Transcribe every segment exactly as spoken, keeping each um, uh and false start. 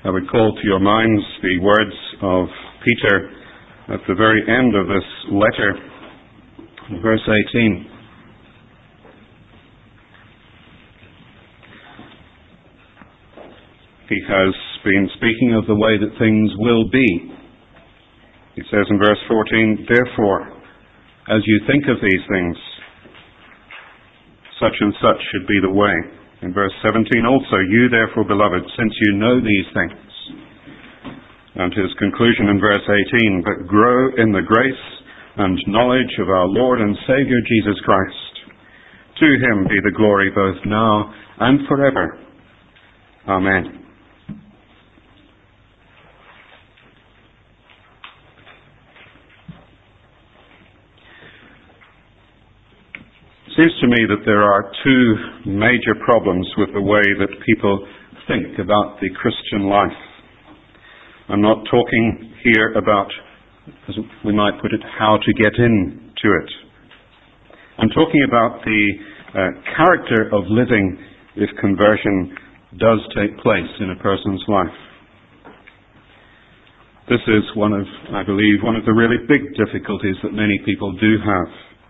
I would call to your minds the words of Peter at the very end of this letter, verse eighteen. He has been speaking of the way that things will be. He says in verse fourteen, "Therefore, as you think of these things, such and such should be the way." In verse seventeen also, "You therefore, beloved, since you know these things." And his conclusion in verse eighteen, "But grow in the grace and knowledge of our Lord and Saviour Jesus Christ. To him be the glory both now and forever. Amen." It seems to me that there are two major problems with the way that people think about the Christian life. I'm not talking here about, as we might put it, how to get into it. I'm talking about the uh, character of living if conversion does take place in a person's life. This is one of, I believe, one of the really big difficulties that many people do have.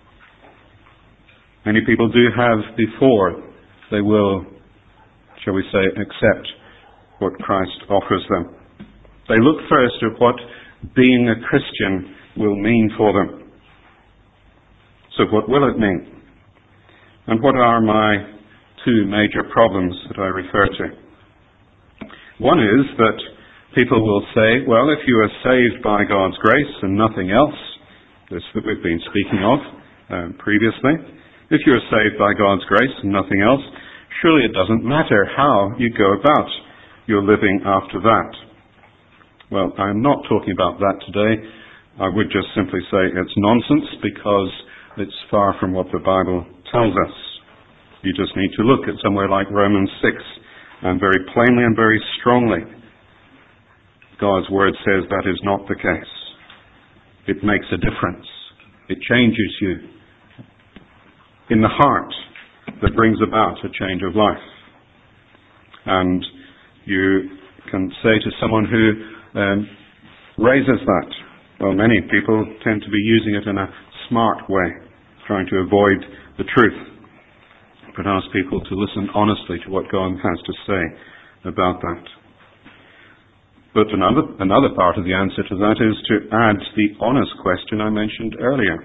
Many people do have before they will, shall we say, accept what Christ offers them. They look first at what being a Christian will mean for them. So what will it mean? And what are my two major problems that I refer to? One is that people will say, well, if you are saved by God's grace and nothing else, this that we've been speaking of um, previously, if you are saved by God's grace and nothing else, surely it doesn't matter how you go about your living after that. Well, I'm not talking about that today. I would just simply say it's nonsense because it's far from what the Bible tells us. You just need to look at somewhere like Romans six, and very plainly and very strongly, God's Word says that is not the case. It makes a difference. It changes you in the heart that brings about a change of life. And you can say to someone who um, raises that, well, many people tend to be using it in a smart way, trying to avoid the truth, but ask people to listen honestly to what God has to say about that. But another, another part of the answer to that is to add the honest question I mentioned earlier.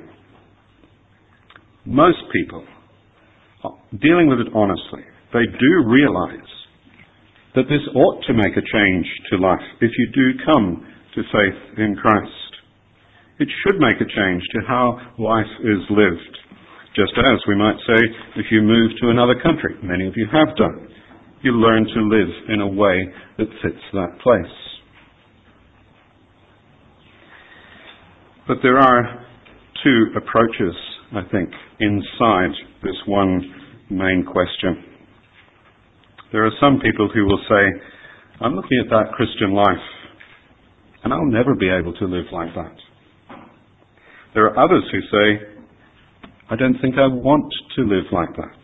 Most people, dealing with it honestly, they do realize that this ought to make a change to life if you do come to faith in Christ. It should make a change to how life is lived. Just as we might say, if you move to another country, many of you have done, you learn to live in a way that fits that place. But there are two approaches, I think, inside this one main question. There are some people who will say, I'm looking at that Christian life, and I'll never be able to live like that. There are others who say, I don't think I want to live like that.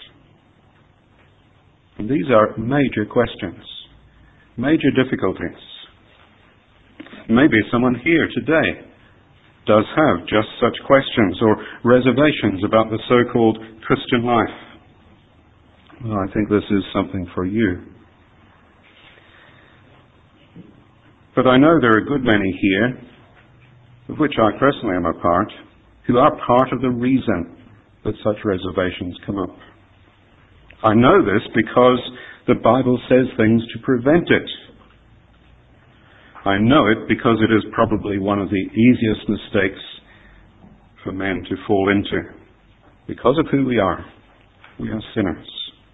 And these are major questions, major difficulties. Maybe someone here today does have just such questions or reservations about the so-called Christian life. Well, I think this is something for you. But I know there are a good many here, of which I personally am a part, who are part of the reason that such reservations come up. I know this because the Bible says things to prevent it. I know it because it is probably one of the easiest mistakes for men to fall into. Because of who we are, we are sinners.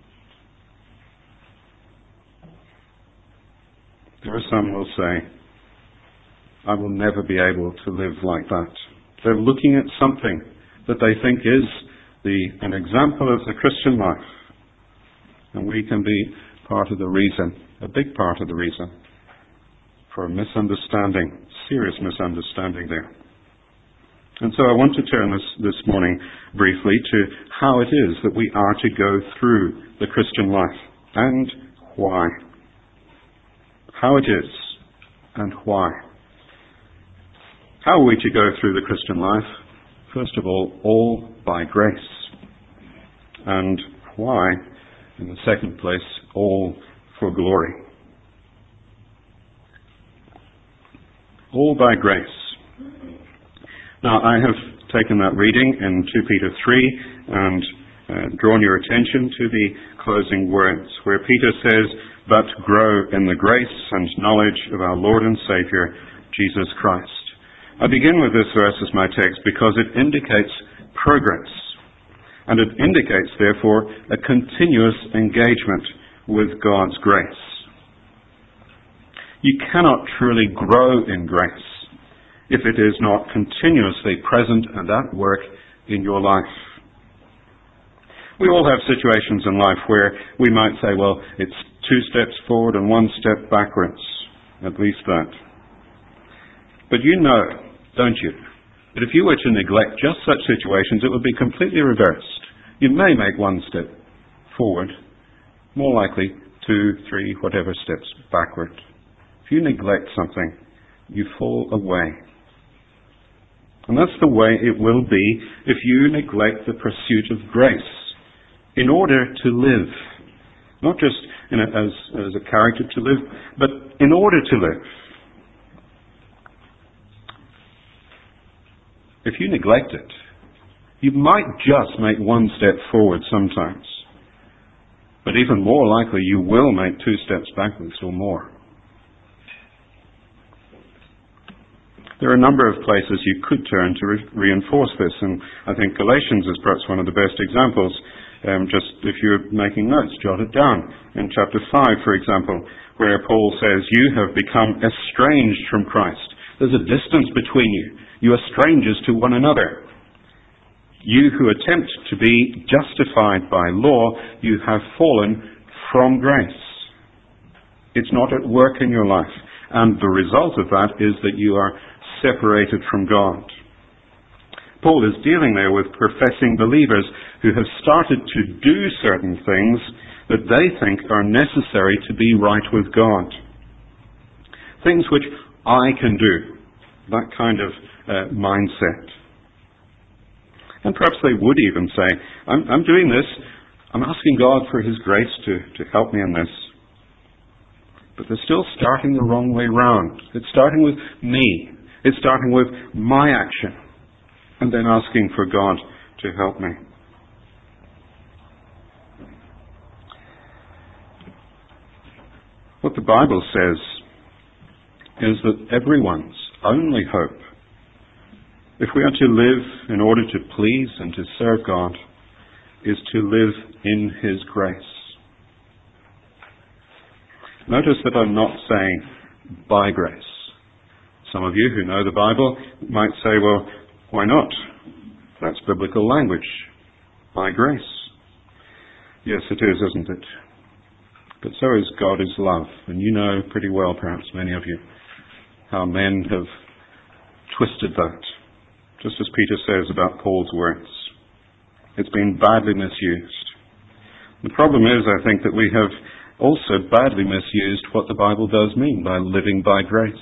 There are some who will say, I will never be able to live like that. They're looking at something that they think is the, an example of the Christian life. And we can be part of the reason, a big part of the reason, for a misunderstanding, serious misunderstanding there. And so I want to turn this, this morning briefly to how it is that we are to go through the Christian life and why. How it is and why? How are we to go through the Christian life? First of all, all by grace. And why? In the second place, all for glory. All by grace. Now, I have taken that reading in Second Peter three and uh, drawn your attention to the closing words, where Peter says, "But grow in the grace and knowledge of our Lord and Saviour, Jesus Christ." I begin with this verse as my text because it indicates progress, and it indicates, therefore, a continuous engagement with God's grace. You cannot truly grow in grace if it is not continuously present and at work in your life. We all have situations in life where we might say, well, it's two steps forward and one step backwards, at least that. But you know, don't you, that if you were to neglect just such situations, it would be completely reversed. You may make one step forward, more likely two, three, whatever steps backward. If you neglect something, you fall away. And that's the way it will be if you neglect the pursuit of grace in order to live. Not just in a, as, as a character to live, but in order to live. If you neglect it, you might just make one step forward sometimes. But even more likely, you will make two steps backwards or more. There are a number of places you could turn to re- reinforce this, and I think Galatians is perhaps one of the best examples. Um, just if you're making notes, jot it down. In chapter five, for example, where Paul says, "You have become estranged from Christ." There's a distance between you. You are strangers to one another. You who attempt to be justified by law, you have fallen from grace. It's not at work in your life. And the result of that is that you are separated from God. Paul is dealing there with professing believers who have started to do certain things that they think are necessary to be right with God. Things which I can do. That kind of uh, mindset. And perhaps they would even say, I'm, I'm doing this, I'm asking God for His grace to, to help me in this. But they're still starting the wrong way round. It's starting with me. It's starting with my action. And then asking for God to help me. What the Bible says is that everyone's only hope, if we are to live in order to please and to serve God, is to live in His grace. Notice that I'm not saying by grace. Some of you who know the Bible might say, well, why not? That's biblical language. By grace. Yes, it is, isn't it? But so is God is love. And you know pretty well, perhaps many of you, how men have twisted that. Just as Peter says about Paul's words. It's been badly misused. The problem is, I think, that we have also badly misused what the Bible does mean by living by grace.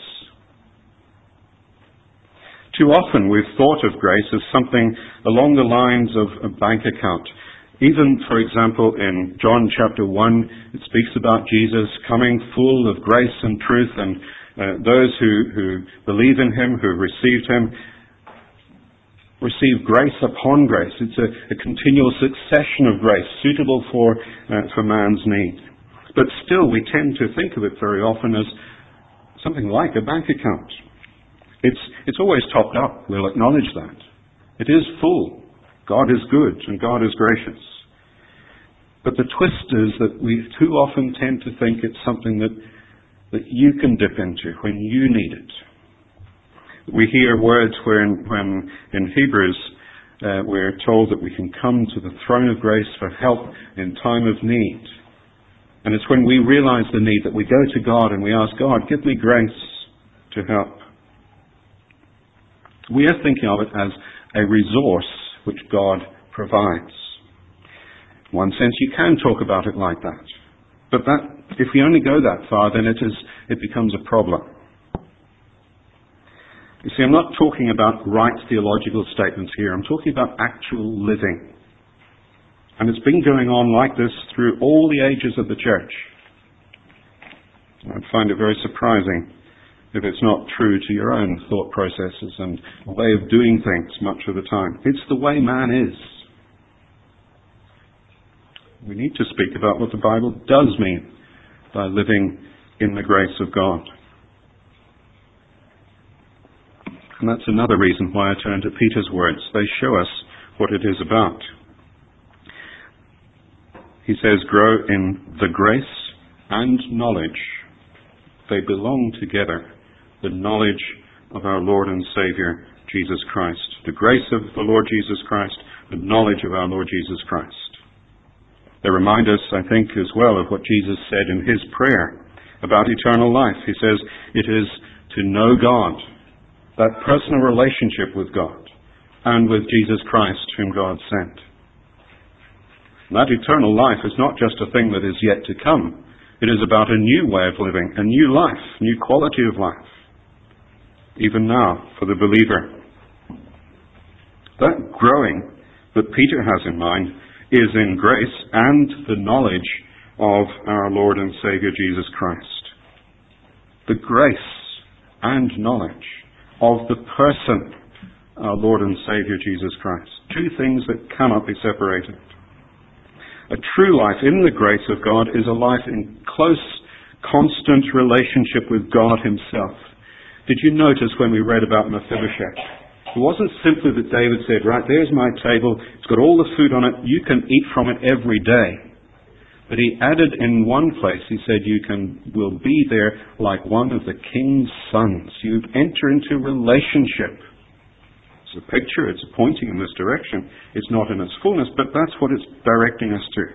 Too often we've thought of grace as something along the lines of a bank account. Even, for example, in John chapter one, it speaks about Jesus coming full of grace and truth, and uh, those who, who believe in Him, who received Him, receive grace upon grace. It's a, a continual succession of grace suitable for, uh, for man's need. But still, we tend to think of it very often as something like a bank account. It's, it's always topped up. We'll acknowledge that. It is full. God is good and God is gracious. But the twist is that we too often tend to think it's something that, that you can dip into when you need it. We hear words where in, when in Hebrews uh, we're told that we can come to the throne of grace for help in time of need. And it's when we realize the need that we go to God and we ask, God, give me grace to help. We are thinking of it as a resource which God provides. In one sense, you can talk about it like that. But that, if we only go that far, then it is, it becomes a problem. You see, I'm not talking about right theological statements here. I'm talking about actual living. And it's been going on like this through all the ages of the church. I'd find it very surprising if it's not true to your own thought processes and way of doing things much of the time. It's the way man is. We need to speak about what the Bible does mean by living in the grace of God. And that's another reason why I turn to Peter's words. They show us what it is about. He says, grow in the grace and knowledge. They belong together. The knowledge of our Lord and Saviour, Jesus Christ. The grace of the Lord Jesus Christ, the knowledge of our Lord Jesus Christ. They remind us, I think, as well of what Jesus said in his prayer about eternal life. He says, it is to know God, that personal relationship with God, and with Jesus Christ, whom God sent. And that eternal life is not just a thing that is yet to come. It is about a new way of living, a new life, new quality of life, even now for the believer. That growing that Peter has in mind is in grace and the knowledge of our Lord and Saviour Jesus Christ. The grace and knowledge of the person, our Lord and Saviour Jesus Christ. Two things that cannot be separated. A true life in the grace of God is a life in close, constant relationship with God himself. Did you notice when we read about Mephibosheth? It wasn't simply that David said, right, there's my table, it's got all the food on it, you can eat from it every day. But he added in one place, he said, you can will be there like one of the king's sons. You enter into relationship. It's a picture, it's pointing in this direction. It's not in its fullness, but that's what it's directing us to.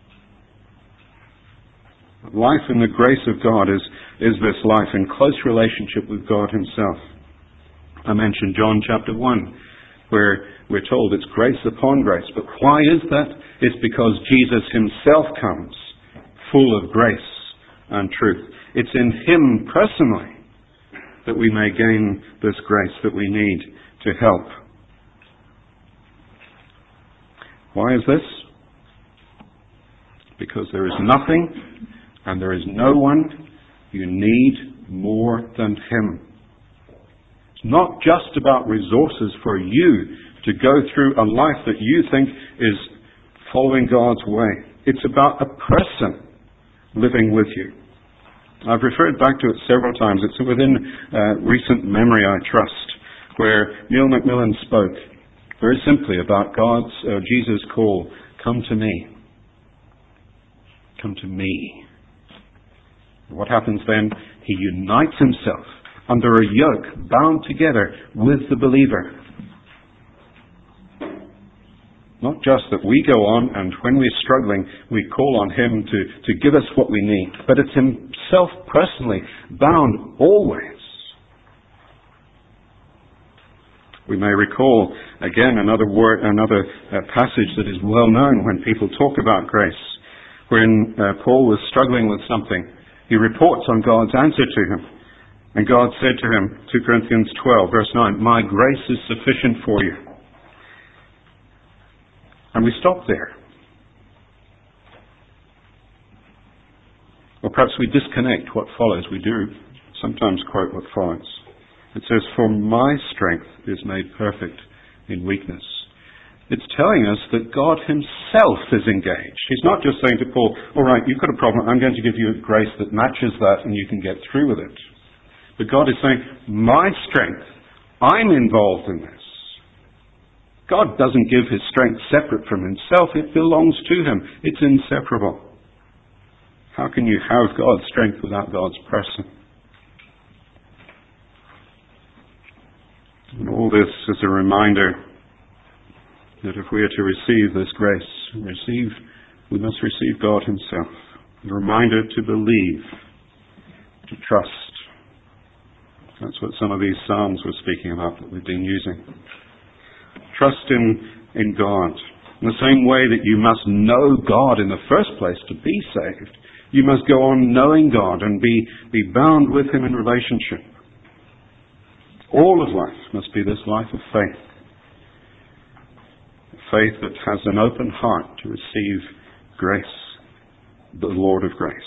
Life in the grace of God is, is this life in close relationship with God himself. I mentioned John chapter one, where we're told it's grace upon grace. But why is that? It's because Jesus himself comes full of grace and truth. It's in him personally that we may gain this grace that we need to help. Why is this? Because there is nothing and there is no one you need more than him. It's not just about resources for you to go through a life that you think is following God's way. It's about a person living with you. I've referred back to it several times. It's within uh, recent memory, I trust, where Neil Macmillan spoke very simply about God's, uh, Jesus' call, come to me. Come to me. What happens then? He unites himself under a yoke, bound together with the believer. Not just that we go on and when we're struggling, we call on him to, to give us what we need, but it's himself personally bound always. We may recall, again, another word, another uh, passage that is well known when people talk about grace. When uh, Paul was struggling with something, he reports on God's answer to him. And God said to him, Second Corinthians twelve, verse nine, my grace is sufficient for you. And we stop there. Or perhaps we disconnect what follows. We do sometimes quote what follows. It says, for my strength is made perfect in weakness. It's telling us that God himself is engaged. He's not just saying to Paul, all right, you've got a problem, I'm going to give you a grace that matches that and you can get through with it. But God is saying, my strength, I'm involved in this. God doesn't give his strength separate from himself. It belongs to him. It's inseparable. How can you have God's strength without God's person? And all this is a reminder that if we are to receive this grace, receive, we must receive God himself. A reminder to believe, to trust. That's what some of these psalms were speaking about that we've been using. Trust in, in God. In the same way that you must know God in the first place to be saved, you must go on knowing God and be, be bound with him in relationship. All of life must be this life of faith. Faith that has an open heart to receive grace, the Lord of grace.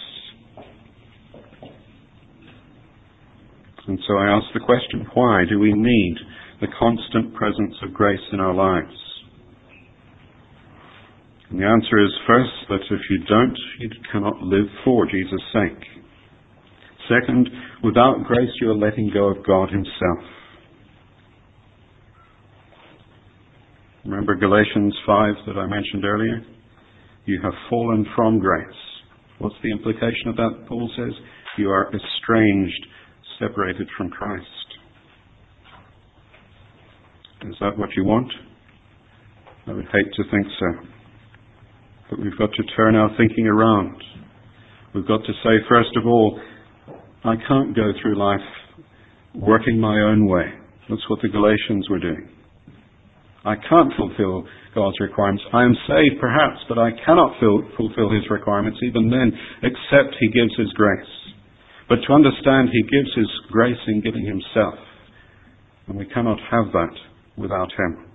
And so I ask the question, why do we need the constant presence of grace in our lives? And the answer is, first, that if you don't, you cannot live for Jesus' sake. Second, without grace you are letting go of God himself. Remember Galatians five that I mentioned earlier? You have fallen from grace. What's the implication of that? Paul says, you are estranged, separated from Christ. Is that what you want? I would hate to think so. But we've got to turn our thinking around. We've got to say, first of all, I can't go through life working my own way. That's what the Galatians were doing. I can't fulfill God's requirements. I am saved, perhaps, but I cannot fulfill his requirements even then, except he gives his grace. But to understand, he gives his grace in giving himself. And we cannot have that without him.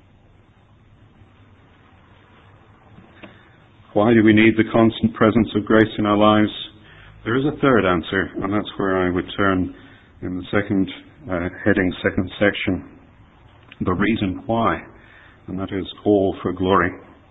Why do we need the constant presence of grace in our lives? There is a third answer, and that's where I would turn in the second uh, heading, second section. The reason why, and that is all for glory.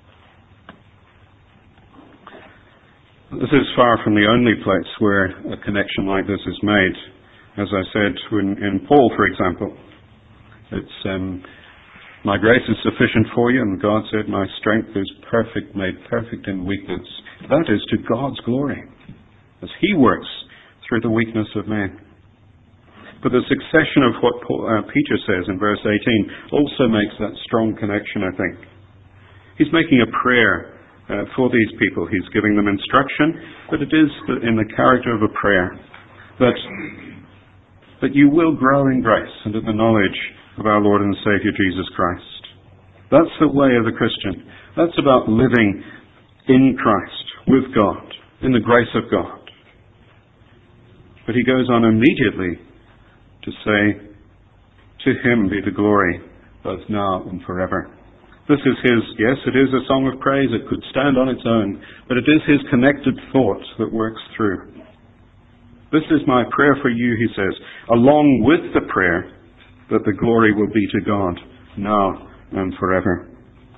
This is far from the only place where a connection like this is made. As I said, in, in Paul, for example, it's um, my grace is sufficient for you, and God said, my strength is perfect, made perfect in weakness. That is to God's glory, as he works through the weakness of man. But the succession of what Paul, uh, Peter says in verse eighteen also makes that strong connection, I think. He's making a prayer uh, for these people. He's giving them instruction, but it is in the character of a prayer that, that you will grow in grace and in the knowledge of our Lord and Saviour Jesus Christ. That's the way of the Christian. That's about living in Christ, with God, in the grace of God. But he goes on immediately to say, to him be the glory, both now and forever. This is his, yes, it is a song of praise. It could stand on its own, but it is his connected thought that works through. This is my prayer for you, he says, along with the prayer that the glory will be to God now and forever.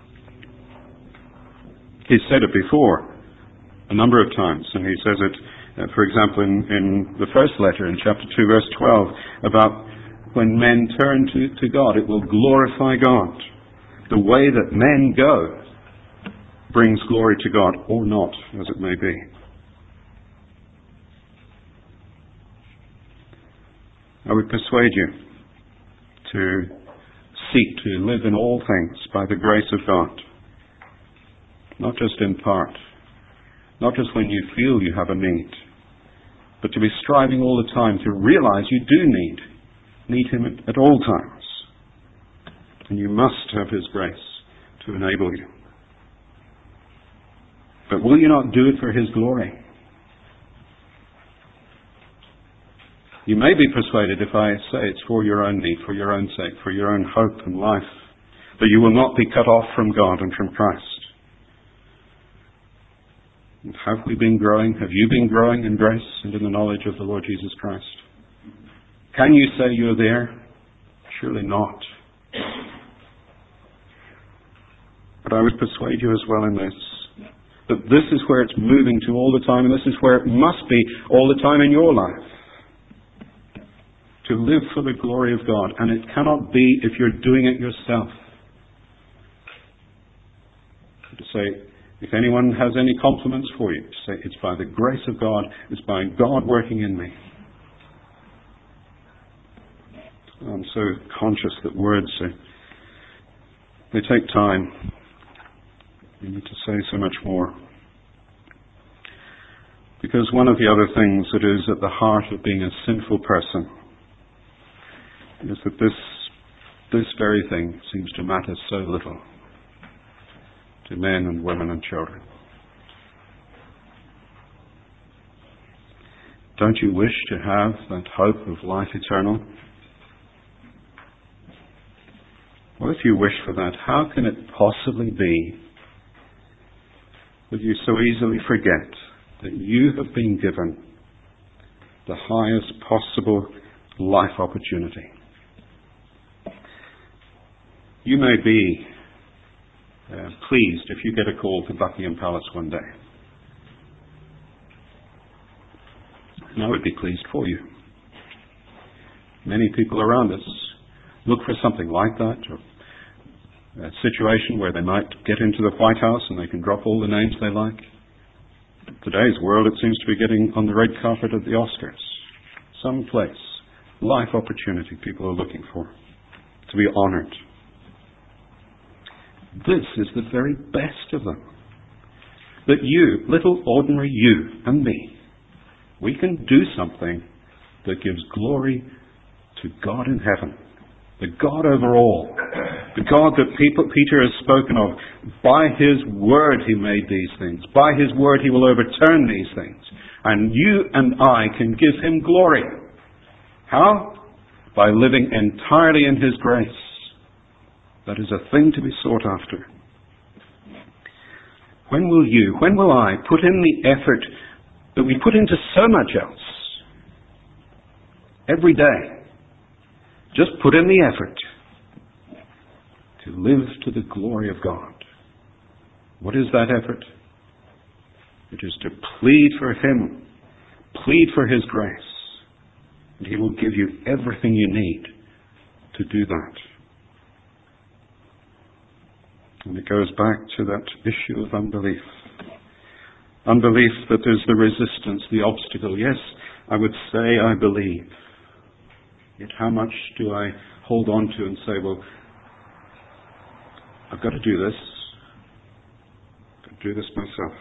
He's said it before a number of times, and he says it Uh, for example, in, in the first letter, in chapter two, verse twelve, about when men turn to, to God, it will glorify God. The way that men go brings glory to God, or not, as it may be. I would persuade you to seek to live in all things by the grace of God. Not just in part. Not just when you feel you have a need. But to be striving all the time to realize you do need, need him at, at all times. And you must have his grace to enable you. But will you not do it for his glory? You may be persuaded if I say it's for your own need, for your own sake, for your own hope and life, that you will not be cut off from God and from Christ. And have we been growing? Have you been growing in grace and in the knowledge of the Lord Jesus Christ? Can you say you're there? Surely not. But I would persuade you as well in this, that this is where it's moving to all the time, and this is where it must be all the time in your life. To live for the glory of God. And it cannot be if you're doing it yourself. To say, if anyone has any compliments for you, say, it's by the grace of God, it's by God working in me. I'm so conscious that words, are, they take time. You need to say so much more. Because one of the other things that is at the heart of being a sinful person is that this, this very thing seems to matter so little to men and women and children. Don't you wish to have that hope of life eternal? Well, if you wish for that, how can it possibly be that you so easily forget that you have been given the highest possible life opportunity? You may be uh, pleased if you get a call to Buckingham Palace one day. And I would be pleased for you. Many people around us look for something like that, or a situation where they might get into the White House and they can drop all the names they like. In today's world, it seems to be getting on the red carpet of the Oscars. Some place, life opportunity people are looking for, to be honoured. This is the very best of them. That you, little ordinary you and me, we can do something that gives glory to God in heaven, the God over all, the God that Peter has spoken of. By His word He made these things. By His word He will overturn these things. And you and I can give Him glory. How? By living entirely in His grace. That is a thing to be sought after. When will you, when will I put in the effort that we put into so much else? Every day. Just put in the effort to live to the glory of God. What is that effort? It is to plead for Him, plead for His grace, and He will give you everything you need to do that. And it goes back to that issue of unbelief. Unbelief that there's the resistance, the obstacle. Yes, I would say I believe. Yet how much do I hold on to and say, well, I've got to do this. I've got to do this myself.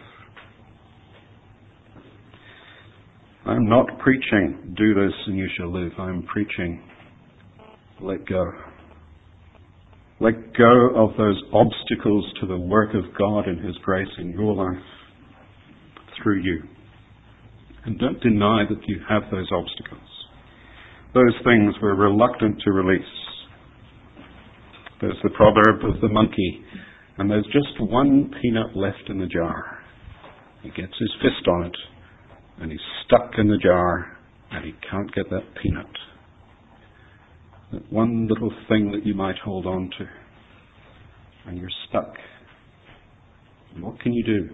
I'm not preaching, do this and you shall live. I'm preaching, let go. Let go of those obstacles to the work of God and His grace in your life through you. And don't deny that you have those obstacles. Those things we're reluctant to release. There's the proverb of the monkey, and there's just one peanut left in the jar. He gets his fist on it, and he's stuck in the jar, and he can't get that peanut. That one little thing that you might hold on to, and you're stuck. And what can you do?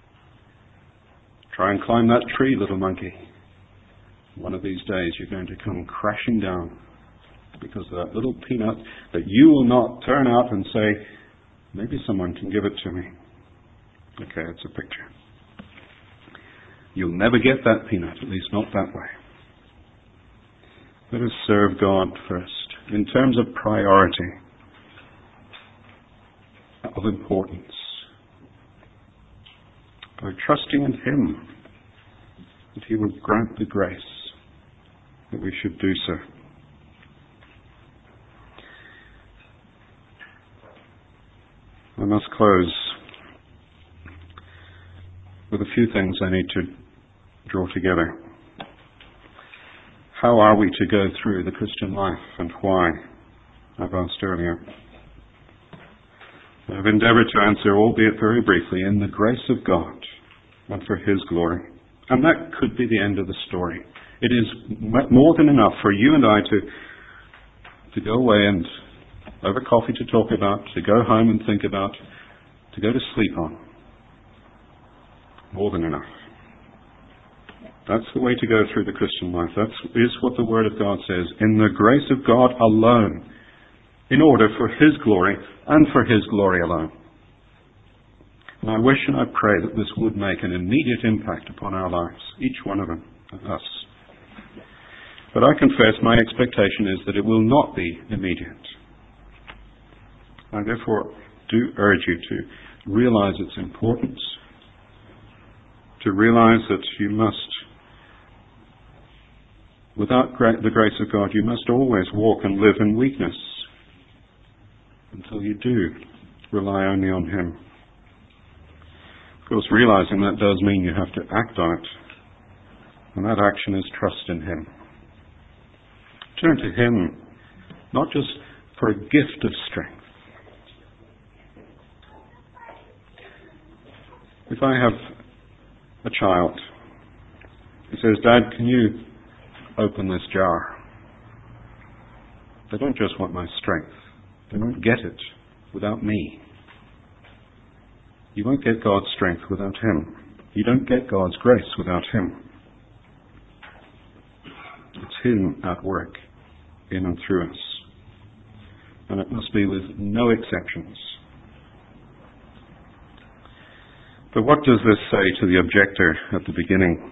Try and climb that tree, little monkey. One of these days you're going to come crashing down because of that little peanut that you will not turn out and say, maybe someone can give it to me. Okay, it's a picture. You'll never get that peanut, at least not that way. Let us serve God first. In terms of priority, of importance, by trusting in Him, that He will grant the grace that we should do so. I must close with a few things I need to draw together. How are we to go through the Christian life and why? I've asked earlier. I've endeavoured to answer, albeit very briefly, in the grace of God and for His glory. And that could be the end of the story. It is more than enough for you and I to, to go away and over coffee to talk about, to go home and think about, to go to sleep on. More than enough. That's the way to go through the Christian life. That is what the Word of God says. In the grace of God alone, in order for His glory and for His glory alone. And I wish and I pray that this would make an immediate impact upon our lives, each one of them, us. But I confess my expectation is that it will not be immediate. I therefore do urge you to realize its importance, to realize that you must, without the grace of God, you must always walk and live in weakness until you do rely only on Him. Of course, realizing that does mean you have to act on it. And that action is trust in Him. Turn to Him, not just for a gift of strength, If I have a child who says, "Dad, can you open this jar?" They don't just want my strength. They won't get it without me. You won't get God's strength without Him. You don't get God's grace without Him. It's Him at work in and through us. And it must be with no exceptions. But what does this say to the objector at the beginning?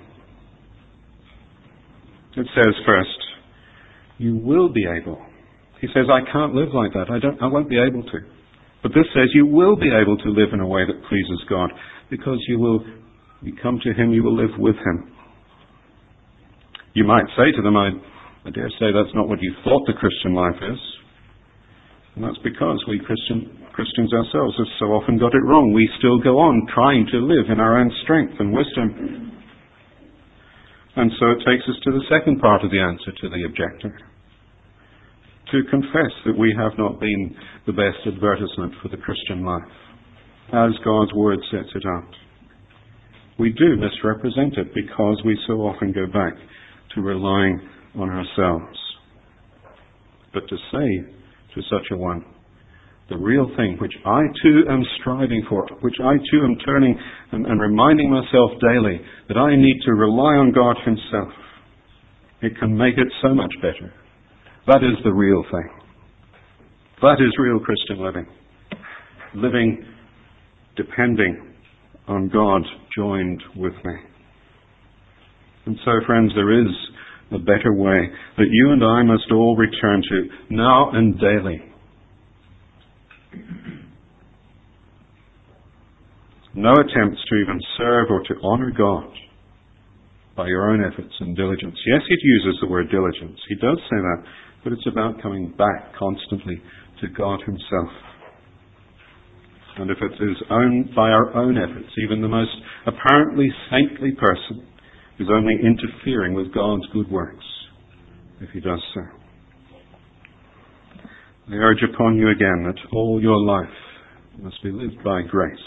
It says first, you will be able. He says, I can't live like that. I don't, I won't be able to. But this says you will be able to live in a way that pleases God, because you will, you come to Him, you will live with Him. You might say to them, I, I dare say that's not what you thought the Christian life is. And that's because we Christian, Christians ourselves have so often got it wrong. We still go on trying to live in our own strength and wisdom. And so it takes us to the second part of the answer to the objector. To confess that we have not been the best advertisement for the Christian life, as God's Word sets it out. We do misrepresent it because we so often go back to relying on ourselves. But to say to such a one, the real thing which I too am striving for, which I too am turning and, and reminding myself daily that I need to rely on God Himself, it can make it so much better. That is the real thing. That is real Christian living. Living depending on God joined with me. And so, friends, there is a better way that you and I must all return to now and daily. No attempts to even serve or to honour God by your own efforts and diligence. Yes, he uses the word diligence. He does say that. But it's about coming back constantly to God Himself. And if it is owned by our own efforts, even the most apparently saintly person is only interfering with God's good works if he does so. I urge upon you again that all your life must be lived by grace.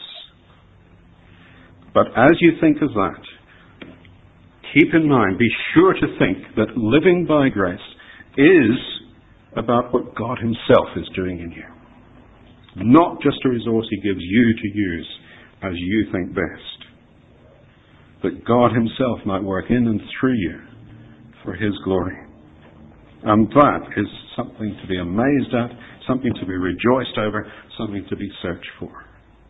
But as you think of that, keep in mind, be sure to think that living by grace is about what God Himself is doing in you. Not just a resource He gives you to use as you think best. That God Himself might work in and through you for His glory. And that is something to be amazed at, something to be rejoiced over, something to be searched for.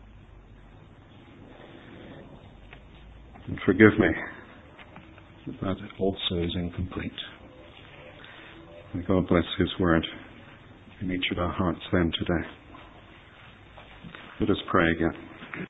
And forgive me, that also is incomplete. May God bless His word in each of our hearts then today. Let us pray again.